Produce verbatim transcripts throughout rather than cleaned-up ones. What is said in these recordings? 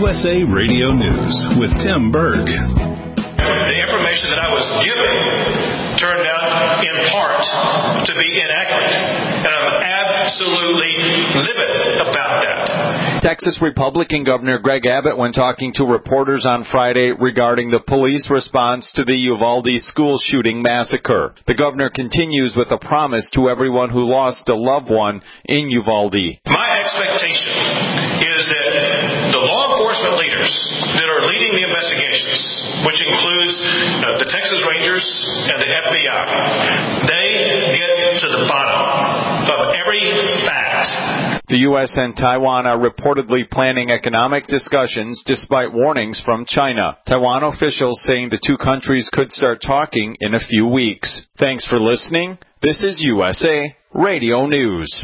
S A Radio News with Tim Berg. The information that I was given turned out in part to be inaccurate, and I'm absolutely livid about that. Texas Republican Governor Greg Abbott, when talking to reporters on Friday regarding the police response to the Uvalde school shooting massacre. The governor continues with a promise to everyone who lost a loved one in Uvalde. My expectation is that the law enforcement leaders that are leading the investigations, which includes uh, the Texas Rangers and the F B I, they get to the bottom of every fact. The U S and Taiwan are reportedly planning economic discussions despite warnings from China. Taiwan officials saying the two countries could start talking in a few weeks. Thanks for listening. This is U S A Radio News.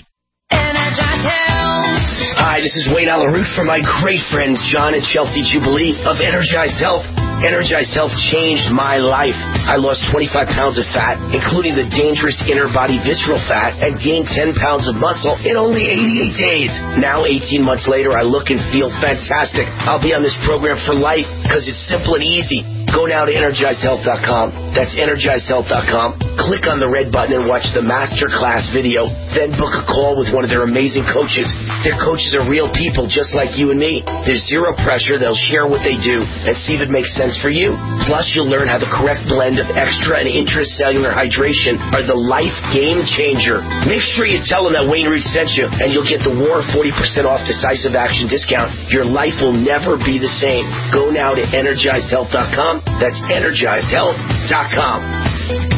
Hi, this is Wayne Alaroot from my great friends John and Chelsea Jubilee of Energized Health. Energized Health changed my life. I lost twenty-five pounds of fat, including the dangerous inner body visceral fat, and gained ten pounds of muscle in only eighty-eight days. Now, eighteen months later, I look and feel fantastic. I'll be on this program for life because it's simple and easy. Go now to energized health dot com. That's energized health dot com. Click on the red button and watch the masterclass video. Then book a call with one of their amazing coaches. Their coaches are real people just like you and me. There's zero pressure. They'll share what they do and see if it makes sense for you. Plus, you'll learn how the correct blend of extra and intracellular hydration are the life game changer. Make sure you tell them that Wayne Root sent you, and you'll get the War forty percent off decisive action discount. Your life will never be the same. Go now to energized health dot com. That's energized health dot com.